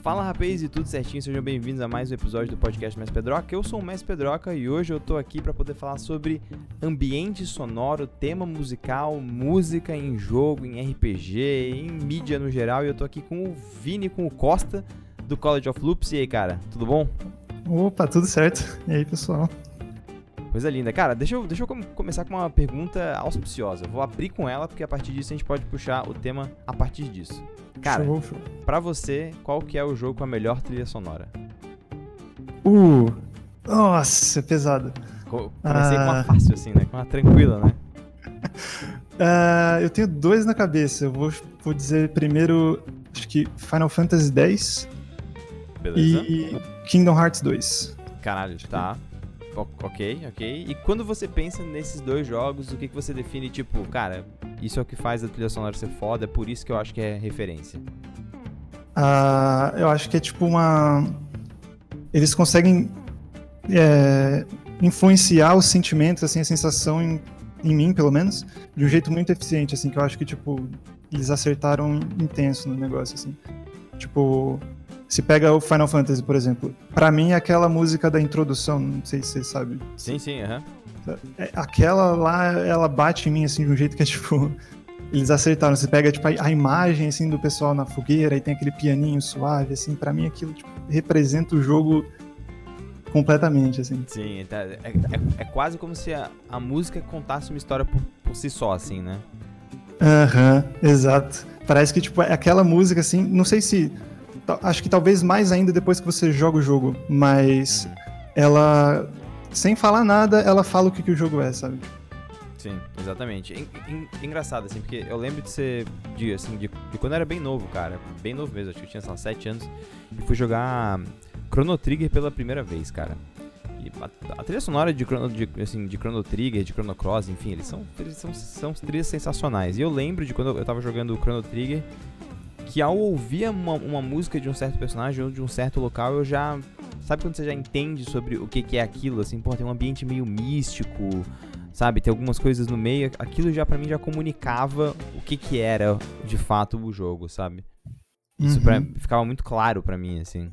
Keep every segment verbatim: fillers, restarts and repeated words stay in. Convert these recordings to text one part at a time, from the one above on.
Fala rapaz e tudo certinho, sejam bem-vindos a mais um episódio do podcast Mestre Pedroca. Eu sou o Mestre Pedroca e hoje eu tô aqui para poder falar sobre ambiente sonoro, tema musical, música em jogo, em R P G, em mídia no geral. E eu tô aqui com o Vini, com o Costa do College of Loops. E aí, cara, tudo bom? Opa, tudo certo. E aí, pessoal? Coisa linda. Cara, deixa eu, deixa eu começar com uma pergunta auspiciosa. Vou abrir com ela porque a partir disso a gente pode puxar o tema a partir disso. Cara, show, show. Pra você, qual que é o jogo com a melhor trilha sonora? Uh, nossa, é pesado. Co- comecei ah. com uma fácil assim, né? Com uma tranquila, né? uh, eu tenho dois na cabeça. Eu vou, vou dizer primeiro, acho que Final Fantasy X. Beleza. E Kingdom Hearts dois. Caralho, tá. O- ok, ok. E quando você pensa nesses dois jogos, o que, que você define, tipo, cara, isso é o que faz a trilha sonora ser foda, é por isso que eu acho que é referência? Uh, eu acho que é tipo uma... Eles conseguem é, influenciar os sentimentos, assim, a sensação em, em mim, pelo menos, de um jeito muito eficiente, assim, que eu acho que, tipo, eles acertaram intenso no negócio, assim. Tipo... Se pega o Final Fantasy, por exemplo, pra mim aquela música da introdução, não sei se você sabe. Sim, sim, aham. Uhum. Aquela lá, ela bate em mim, assim, de um jeito que é, tipo... Eles acertaram. Você pega, tipo, a, a imagem, assim, do pessoal na fogueira e tem aquele pianinho suave, assim. Pra mim aquilo, tipo, representa o jogo completamente, assim. Sim, é, é, é quase como se a, a música contasse uma história por, por si só, assim, né? Aham, uhum, exato. Parece que, tipo, aquela música, assim, não sei se... Acho que talvez mais ainda depois que você joga o jogo, mas ela, sem falar nada, ela fala o que, que o jogo é, sabe? Sim, exatamente. É engraçado, assim, porque eu lembro de ser, de, assim, de, de quando eu era bem novo, cara, bem novo mesmo, acho que eu tinha, sei lá, sete anos, e fui jogar Chrono Trigger pela primeira vez, cara. E a, a trilha sonora de Chrono, de, assim, de Chrono Trigger, de Chrono Cross, enfim, eles são, eles são, são trilhas sensacionais. E eu lembro de quando eu tava jogando o Chrono Trigger, que ao ouvir uma, uma música de um certo personagem ou de um certo local, eu já... Sabe quando você já entende sobre o que, que é aquilo, assim? Pô, tem um ambiente meio místico, sabe? Tem algumas coisas no meio. Aquilo já, pra mim, já comunicava o que que era, de fato, o jogo, sabe? Isso uhum. pra, ficava muito claro pra mim, assim.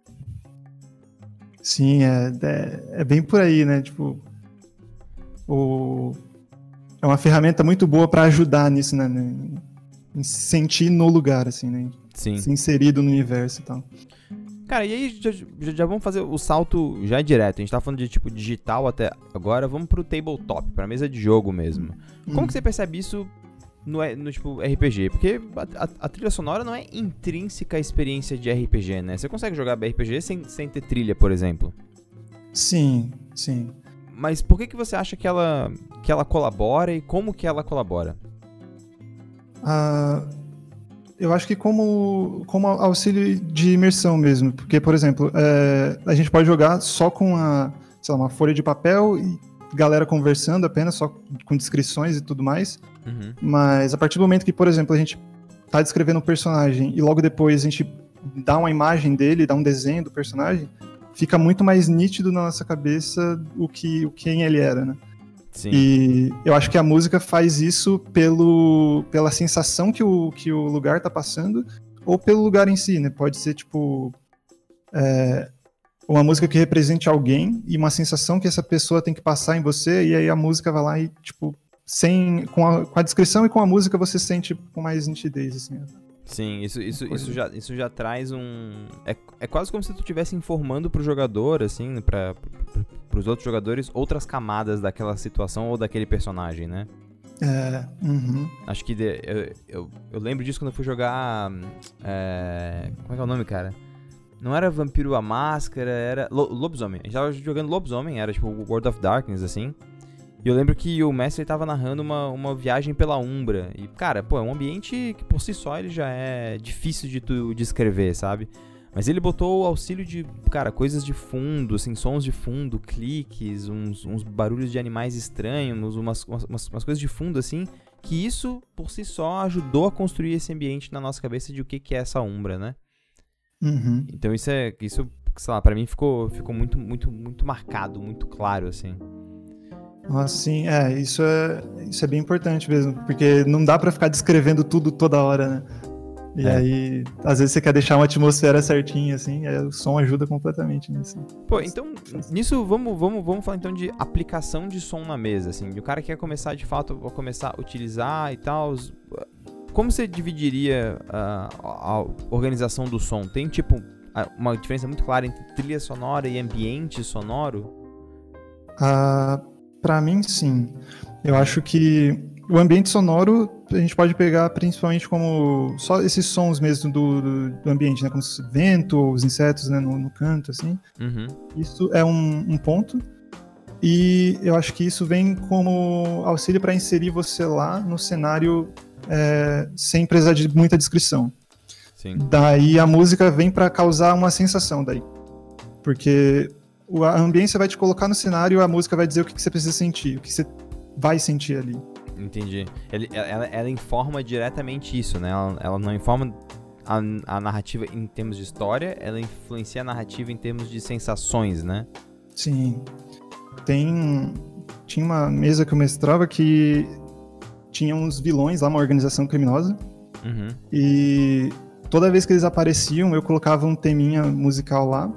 Sim, é, é, é bem por aí, né? Tipo, o... é uma ferramenta muito boa pra ajudar nisso, né? Em se sentir no lugar, assim, né? Sim. Se inserido no universo e tal. Cara, e aí já, já, já vamos fazer o salto já direto. A gente tá falando de tipo digital até agora, vamos pro tabletop, pra mesa de jogo mesmo. Hum. Como que você percebe isso no, no tipo R P G? Porque a, a, a trilha sonora não é intrínseca à experiência de R P G, né? Você consegue jogar R P G sem, sem ter trilha, por exemplo? Sim, sim. Mas por que que você acha que ela, que ela colabora e como que ela colabora? Uh, eu acho que como, como auxílio de imersão mesmo, porque, por exemplo, é, a gente pode jogar só com a, sei lá, uma folha de papel e galera conversando apenas, só com descrições e tudo mais, uhum. Mas a partir do momento que, por exemplo, a gente tá descrevendo um personagem e logo depois a gente dá uma imagem dele, dá um desenho do personagem, fica muito mais nítido na nossa cabeça o que, o quem ele era, né? Sim. E eu acho que a música faz isso pelo, pela sensação que o, que o lugar tá passando ou pelo lugar em si, né? Pode ser, tipo, é, uma música que represente alguém e uma sensação que essa pessoa tem que passar em você, e aí a música vai lá e, tipo, sem, com, a, com a descrição e com a música você sente com mais nitidez, assim. Sim, isso, isso, isso, já, isso já traz um... É, é quase como se tu estivesse informando pro jogador, assim, pra, pra, pros outros jogadores, outras camadas daquela situação ou daquele personagem, né? É, uhum. Acho que de, eu, eu, eu lembro disso quando eu fui jogar... É, como é que é o nome, cara? Não era Vampiro a Máscara, era Lo, Lobisomem. A gente tava jogando Lobisomem, era tipo World of Darkness, assim. E eu lembro que o mestre tava narrando uma, uma viagem pela Umbra. E, cara, pô, é um ambiente que por si só ele já é difícil de tu descrever, sabe? Mas ele botou o auxílio de, cara, coisas de fundo, assim, sons de fundo, cliques, uns, uns barulhos de animais estranhos, umas, umas, umas coisas de fundo, assim, que isso por si só ajudou a construir esse ambiente na nossa cabeça de o que, que é essa Umbra, né? Uhum. Então isso é, isso, sei lá, pra mim ficou, ficou muito, muito, muito marcado, muito claro, assim. Nossa, sim, é, isso é, isso é bem importante mesmo, porque não dá pra ficar descrevendo tudo toda hora, né? E É. aí, às vezes você quer deixar uma atmosfera certinha, assim, aí o som ajuda completamente nisso. Pô, então, nisso, vamos, vamos, vamos falar então de aplicação de som na mesa, assim. O cara quer começar, de fato, a começar a utilizar e tal. Como você dividiria uh, a organização do som? Tem, tipo, uma diferença muito clara entre trilha sonora e ambiente sonoro? Ah, pra mim, sim. Eu acho que o ambiente sonoro a gente pode pegar principalmente como só esses sons mesmo do, do ambiente, né? Como o vento, os insetos, né? no, no canto, assim. Uhum. Isso é um, um ponto. E eu acho que isso vem como auxílio para inserir você lá no cenário é, sem precisar de muita descrição. Sim. Daí a música vem para causar uma sensação daí. Porque a ambiência vai te colocar no cenário e a música vai dizer o que você precisa sentir, o que você vai sentir ali. Entendi. Ele, ela, ela informa diretamente isso, né? Ela, ela não informa a, a narrativa em termos de história, ela influencia a narrativa em termos de sensações, né? Sim. Tem... Tinha uma mesa que eu mestrava que tinha uns vilões lá, uma organização criminosa. Uhum. E toda vez que eles apareciam, eu colocava um teminha musical lá,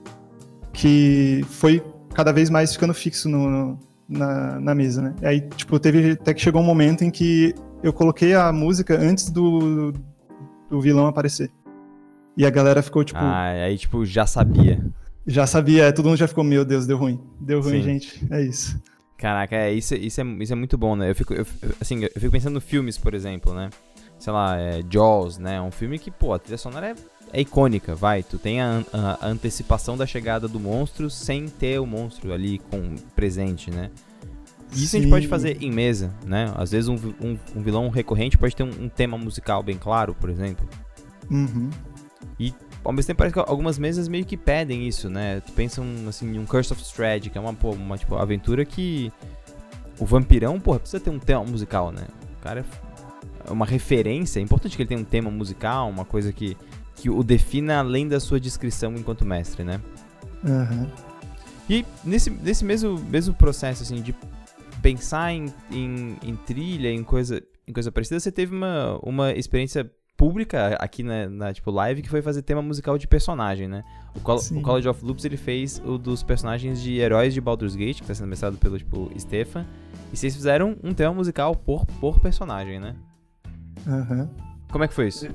que foi cada vez mais ficando fixo no... no Na, na mesa, né? E aí, tipo, teve até que chegou um momento em que eu coloquei a música antes do, do vilão aparecer. E a galera ficou, tipo... Ah, aí, tipo, já sabia. Já sabia, todo mundo já ficou, meu Deus, deu ruim. Deu ruim, Sim. gente. É isso. Caraca, é, isso, isso, é, isso é muito bom, né? Eu fico, eu, assim, eu fico pensando em filmes, por exemplo, né? Sei lá, é, Jaws, né? Um filme que, pô, a trilha sonora é, é icônica, vai. Tu tem a, a, a antecipação da chegada do monstro sem ter o monstro ali com, presente, né? E isso Sim. a gente pode fazer em mesa, né? Às vezes um, um, um vilão recorrente pode ter um, um tema musical bem claro, por exemplo. Uhum. E ao mesmo tempo parece que algumas mesas meio que pedem isso, né? Tu pensa um, assim, em um Curse of Strahd, que é uma, pô, uma tipo, aventura que o vampirão, porra, precisa ter um tema musical, né? O cara é uma referência, é importante que ele tenha um tema musical, uma coisa que, que o defina além da sua descrição enquanto mestre, né? Uhum. E nesse, nesse mesmo, mesmo processo, assim, de pensar em, em, em trilha, em coisa, em coisa parecida, você teve uma, uma experiência pública aqui na, na tipo, live, que foi fazer tema musical de personagem, né? O, Col- o College of Loops, ele fez o dos personagens de heróis de Baldur's Gate, que está sendo mestrado pelo, tipo, Stefan, e vocês fizeram um tema musical por, por personagem, né? Uhum. Como é que foi isso?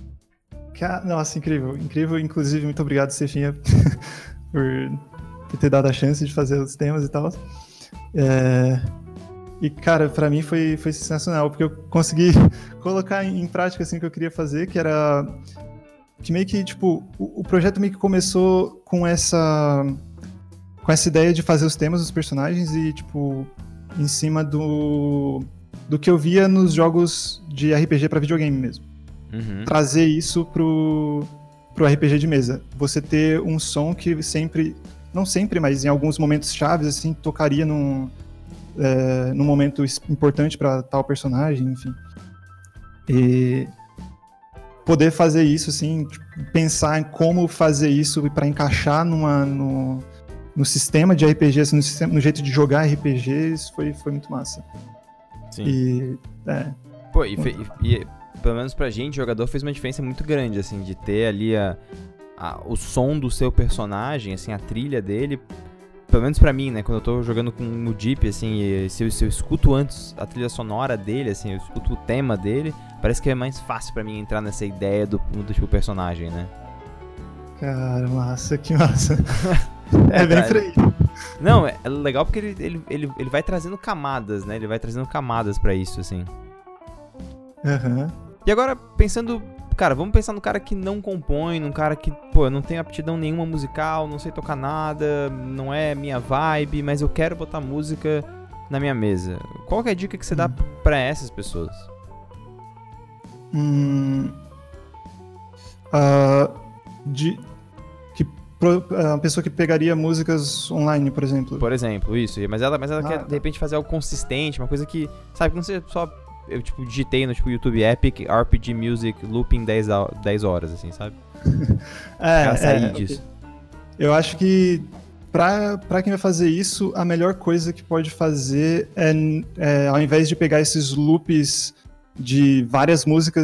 Nossa, incrível. Incrível, inclusive, muito obrigado, Stefinha, por, por ter dado a chance de fazer os temas e tal. É... E, cara, pra mim foi, foi sensacional, porque eu consegui colocar em, em prática, assim, o que eu queria fazer, que era... Que meio que, tipo, o, o projeto meio que começou com essa... Com essa ideia de fazer os temas dos personagens e, tipo, em cima do... Do que eu via nos jogos de R P G pra videogame mesmo. Uhum. Trazer isso pro, pro R P G de mesa. Você ter um som que sempre... Não sempre, mas em alguns momentos chaves, assim, tocaria num... É, num momento importante para tal personagem, enfim. E poder fazer isso, assim, tipo, pensar em como fazer isso para encaixar numa, no, no sistema de R P G, assim, no, sistema, no jeito de jogar R P Gs, foi, foi muito massa. Sim. E, é. Pô, e, fe, e, e pelo menos pra gente, jogador, fez uma diferença muito grande, assim, de ter ali a, a, o som do seu personagem, assim, a trilha dele. Pelo menos pra mim, né, quando eu tô jogando com o Deep, assim, e se eu, se eu escuto antes a trilha sonora dele, assim, eu escuto o tema dele, parece que é mais fácil pra mim entrar nessa ideia do, do tipo personagem, né? Cara, massa, que massa. é, é bem por aí. Não, é legal porque ele, ele, ele, ele vai trazendo camadas, né, ele vai trazendo camadas pra isso, assim. Aham. Uhum. E agora, pensando... Cara, vamos pensar no cara que não compõe, num cara que, pô, eu não tenho aptidão nenhuma musical, não sei tocar nada, não é minha vibe, mas eu quero botar música na minha mesa. Qual que é a dica que você dá pra essas pessoas? Hum... Uh, de... que pro, a pessoa que pegaria músicas online, por exemplo. Por exemplo, isso. Mas ela, mas ela ah, quer, tá. de repente, fazer algo consistente, uma coisa que, sabe, que não seja só... Eu, tipo, digitei no tipo, YouTube Epic R P G Music Looping dez, dez horas, assim, sabe? é, pra sair é, disso. Okay. Eu acho que pra, pra quem vai fazer isso, a melhor coisa que pode fazer é, é, ao invés de pegar esses loops de várias músicas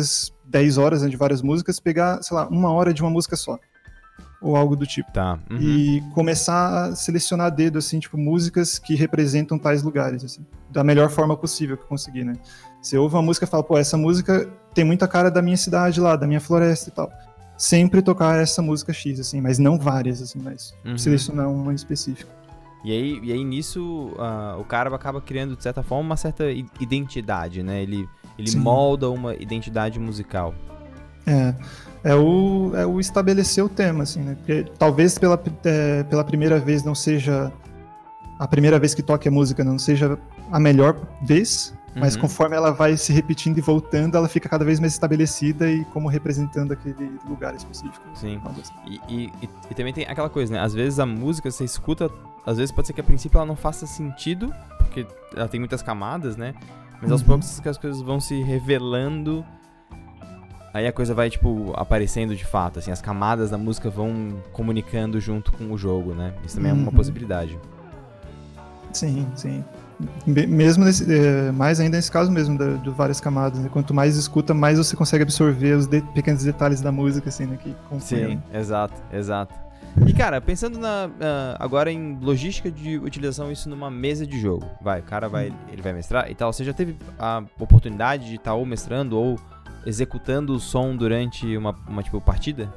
dez horas, né, de várias músicas, pegar, sei lá, uma hora de uma música só. Ou algo do tipo. Tá. Uhum. E começar a selecionar a dedo, assim, tipo, músicas que representam tais lugares, assim. Da melhor forma possível que eu conseguir, né? Você ouve uma música e fala, pô, essa música tem muita cara da minha cidade lá, da minha floresta e tal. Sempre tocar essa música X, assim, mas não várias, assim, mas Uhum. selecionar uma em específico. E aí, e aí nisso, uh, o cara acaba criando, de certa forma, uma certa identidade, né? Ele, ele molda uma identidade musical. É, é o, é o estabelecer o tema, assim, né? Porque talvez pela, é, pela primeira vez não seja... A primeira vez que toque a música não seja a melhor vez, mas Uhum. conforme ela vai se repetindo e voltando, ela fica cada vez mais estabelecida e como representando aquele lugar específico. Sim. E, e, e, e também tem aquela coisa, né? Às vezes a música, você escuta, às vezes pode ser que a princípio ela não faça sentido, porque ela tem muitas camadas, né? Mas aos Uhum. poucos que as coisas vão se revelando, aí a coisa vai, tipo, aparecendo de fato, assim. As camadas da música vão comunicando junto com o jogo, né? Isso também Uhum. é uma possibilidade. Sim, sim. Mesmo nesse, é, mais ainda nesse caso mesmo, da, de várias camadas, né? Quanto mais escuta, mais você consegue absorver os de, pequenos detalhes da música, assim, né? Que Sim, exato, exato. E, cara, pensando na, uh, agora em logística de utilização isso numa mesa de jogo. Vai, o cara vai, ele vai mestrar e tal. Você já teve a oportunidade de estar ou mestrando ou executando o som durante uma, uma tipo, partida?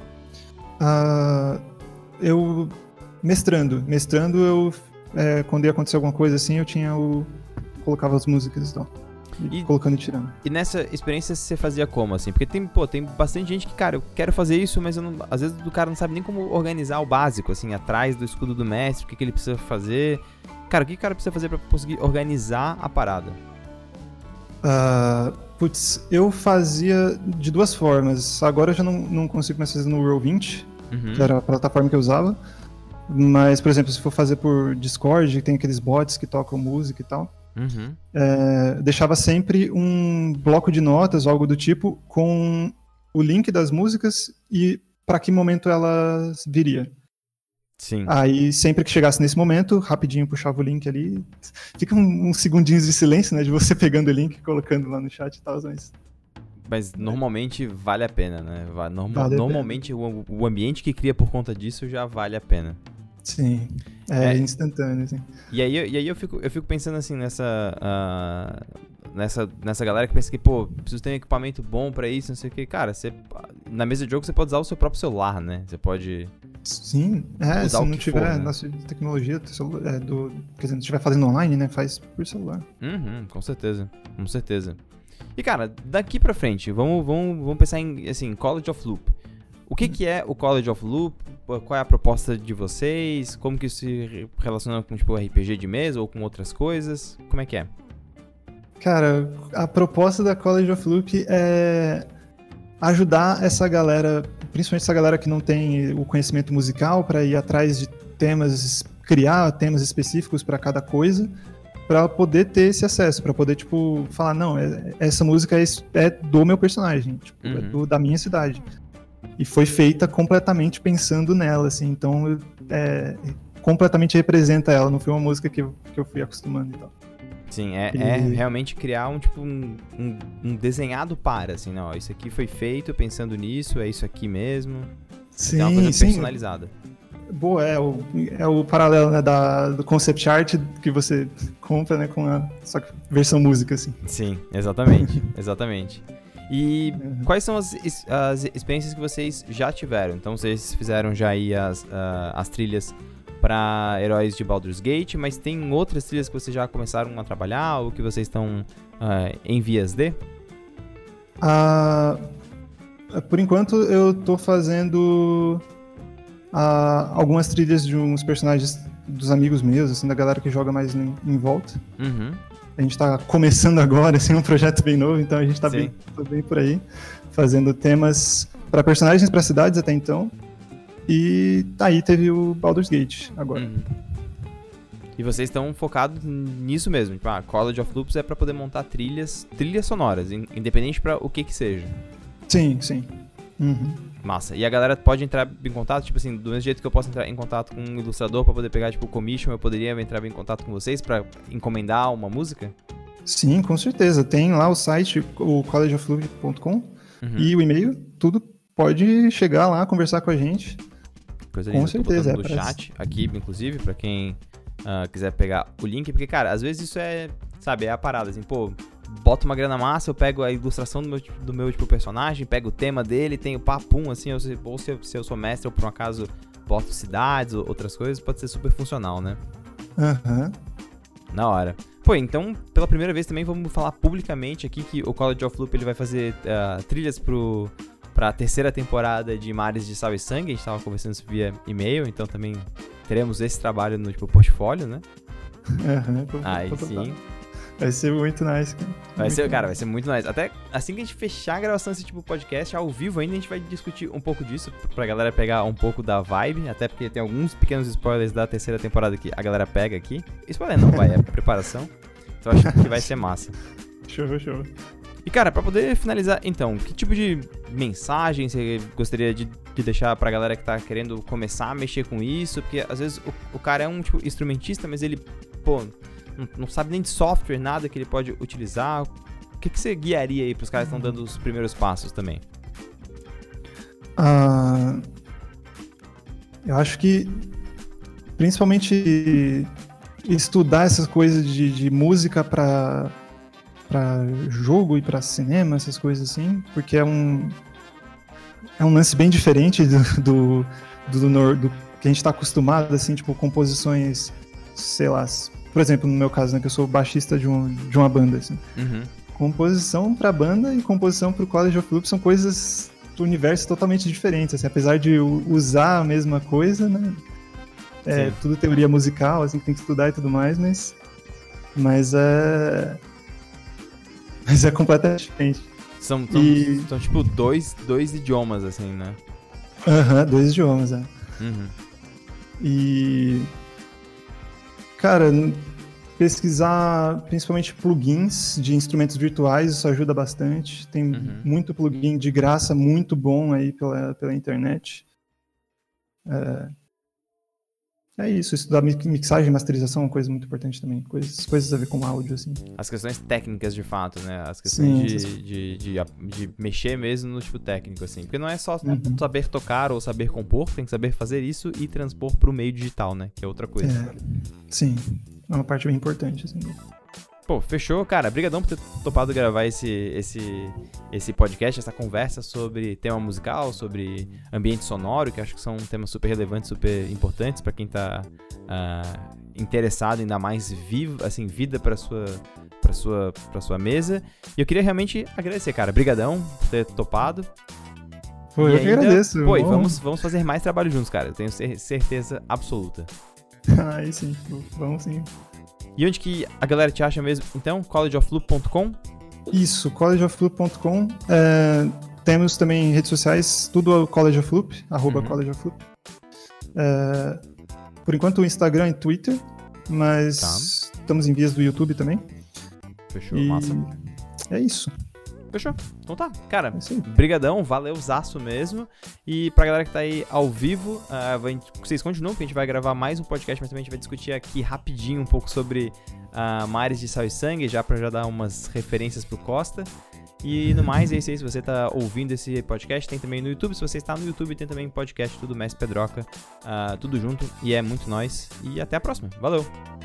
Uh, eu... Mestrando. Mestrando, eu... É, quando ia acontecer alguma coisa assim, eu tinha o... colocava as músicas então, e, e colocando e tirando. E nessa experiência você fazia como, assim? Porque tem, pô, tem bastante gente que, cara, eu quero fazer isso, mas eu não, às vezes o cara não sabe nem como organizar o básico, assim, atrás do escudo do mestre, o que, que ele precisa fazer. Cara, o que o cara precisa fazer pra conseguir organizar a parada? Uh, putz, eu fazia de duas formas. Agora eu já não, não consigo mais fazer no Roll vinte, Uhum. que era a plataforma que eu usava. Mas, por exemplo, se for fazer por Discord, tem aqueles bots que tocam música e tal, Uhum. é, deixava sempre um bloco de notas ou algo do tipo com o link das músicas e para que momento elas viria. Sim. Aí, sempre que chegasse nesse momento, rapidinho puxava o link ali. Fica uns um segundinhos de silêncio, né, de você pegando o link e colocando lá no chat e tal, mas... Mas normalmente vale a pena, né? Norm- vale normalmente o, o ambiente que cria por conta disso já vale a pena. Sim, é, é instantâneo, assim. E aí, e aí eu, fico, eu fico pensando assim nessa, uh, nessa, nessa galera que pensa que, pô, preciso ter um equipamento bom pra isso, não sei o que. Cara, você, na mesa de jogo você pode usar o seu próprio celular, né? Você pode... Sim, é, usar se o não que tiver for, né? nossa tecnologia, do celular, é, do, quer dizer, não estiver fazendo online, né, faz por celular. Uhum, com certeza, com certeza. E cara, daqui pra frente, vamos, vamos, vamos pensar em, assim, College of Loop. O que que é o College of Loop? Qual é a proposta de vocês? Como que isso se relaciona com, tipo, R P G de mesa ou com outras coisas? Como é que é? Cara, a proposta da College of Loop é ajudar essa galera, principalmente essa galera que não tem o conhecimento musical, para ir atrás de temas, criar temas específicos para cada coisa, para poder ter esse acesso, para poder, tipo, falar, não, é, essa música é, é do meu personagem, tipo, Uhum. é do, da minha cidade. E foi feita completamente pensando nela, assim, então é, completamente representa ela, não foi uma música que eu, que eu fui acostumando e tal. Sim, é, E- é realmente criar um, tipo, um, um, um desenhado para, assim, não, ó, isso aqui foi feito pensando nisso, é isso aqui mesmo. Sim, É uma coisa sim. personalizada. Boa, é o, é o paralelo, né, da, do concept art que você compra, né, com a só que versão música, assim. Sim, exatamente, exatamente. E Uhum. quais são as, es- as experiências que vocês já tiveram? Então, vocês fizeram já aí as, ah, as trilhas para Heróis de Baldur's Gate, mas tem outras trilhas que vocês já começaram a trabalhar ou que vocês estão ah, em vias de? Ah, por enquanto, eu tô fazendo ah, algumas trilhas de uns personagens dos amigos meus, assim, da galera que joga mais em, em volta. Uhum. A gente tá começando agora, assim, um projeto bem novo, então a gente tá Sim. bem, tô bem por aí, fazendo temas para personagens, para cidades até então. E aí teve o Baldur's Gate agora. Uhum. E vocês estão focados nisso mesmo, tipo, ah, College of Loops é para poder montar trilhas, trilhas sonoras, in- independente para o que que seja. Sim, sim. Uhum. Massa. E a galera pode entrar em contato, tipo assim, do mesmo jeito que eu posso entrar em contato com um ilustrador pra poder pegar, tipo, o commission, eu poderia entrar em contato com vocês pra encomendar uma música? Sim, com certeza. Tem lá o site, o college of loop ponto com. Uhum. E o e-mail, tudo pode chegar lá, conversar com a gente. Coisa com linda, certeza, tô botando é, no chat aqui, inclusive, pra quem uh, quiser pegar o link, porque, cara, às vezes isso é, sabe, é a parada, assim, pô, boto uma grana massa, eu pego a ilustração do meu, do meu tipo, personagem, pego o tema dele, tenho papum, assim, ou se, ou se, eu, se eu sou mestre, ou por um acaso boto cidades ou outras coisas, pode ser super funcional, né? Aham. Uhum. Na hora. Pô, então, pela primeira vez também vamos falar publicamente aqui que o College of Loop ele vai fazer uh, trilhas pro, pra terceira temporada de Mares de Sal e Sangue. A gente tava conversando isso via e-mail, então também teremos esse trabalho no tipo, portfólio, né? Aham. Uhum, Aí sim. Vai ser muito nice, cara. Vai muito ser, nice. cara, vai ser muito nice. Até assim que a gente fechar a gravação desse tipo podcast, ao vivo ainda, a gente vai discutir um pouco disso, pra galera pegar um pouco da vibe, até porque tem alguns pequenos spoilers da terceira temporada que a galera pega aqui. Spoiler não, vai, é preparação. Então acho que vai ser massa. Show, show. E cara, pra poder finalizar, então, que tipo de mensagem você gostaria de, de deixar pra galera que tá querendo começar a mexer com isso? Porque às vezes o, o cara é um tipo instrumentista, mas ele, pô... não sabe nem de software, nada que ele pode utilizar. O que, que você guiaria aí pros caras que estão dando os primeiros passos também? Uh, eu acho que principalmente estudar essas coisas de, de música para para jogo e para cinema, essas coisas assim, porque é um é um lance bem diferente do, do, do, do, do que a gente está acostumado, assim, tipo composições, sei lá, por exemplo, no meu caso, né, que eu sou baixista de, um, de uma banda, assim. Uhum. Composição pra banda e composição pro College of Loop são coisas do universo totalmente diferentes, assim, apesar de usar a mesma coisa, né, é tudo teoria musical, assim, que tem que estudar e tudo mais, mas, mas é, mas é completamente diferente. São, são, e... são tipo, dois, dois idiomas, assim, né? Aham, uhum, dois idiomas, é. Uhum. E... Cara, pesquisar principalmente plugins de instrumentos virtuais, isso ajuda bastante. Tem uhum. muito plugin de graça, muito bom aí pela, pela internet. É, é isso, estudar mixagem e masterização é uma coisa muito importante também. Coisas, coisas a ver com áudio, assim. As questões técnicas, de fato, né? As questões Sim, de, essas... de, de, de mexer mesmo no tipo técnico, assim. Porque não é só uhum. saber tocar ou saber compor, tem que saber fazer isso e transpor pro meio digital, né? Que é outra coisa. É, sim, é uma parte bem importante, assim. Pô, fechou, cara. Brigadão por ter topado gravar esse, esse, esse podcast, essa conversa sobre tema musical, sobre ambiente sonoro, que acho que são temas super relevantes, super importantes pra quem tá uh, interessado em dar mais vivo, assim, vida pra sua, pra, sua, pra sua mesa. E eu queria realmente agradecer, cara. Brigadão por ter topado. Pô, e eu que ainda, agradeço. Pô, e vamos, vamos fazer mais trabalho juntos, cara. Eu tenho certeza absoluta. Aí sim, vamos sim. E onde que a galera te acha mesmo? Então, college of loop ponto com? Isso, college of loop ponto com. É, temos também redes sociais, tudo College of Loop, arroba uhum. College of Loop. É, por enquanto o Instagram e Twitter, mas tá. estamos em vias do YouTube também. Fechou, e massa. É isso. Fechou. Então tá, cara, é brigadão, valeuzaço mesmo. E pra galera que tá aí ao vivo, uh, vocês continuam, porque a gente vai gravar mais um podcast, mas também a gente vai discutir aqui rapidinho um pouco sobre uh, Mares de Sal e Sangue, já pra já dar umas referências pro Costa. E no mais, é isso aí, se você tá ouvindo esse podcast, tem também no YouTube. Se você está no YouTube, tem também podcast, tudo Mestre Pedroca, uh, tudo junto, e é muito nóis. E até a próxima, valeu!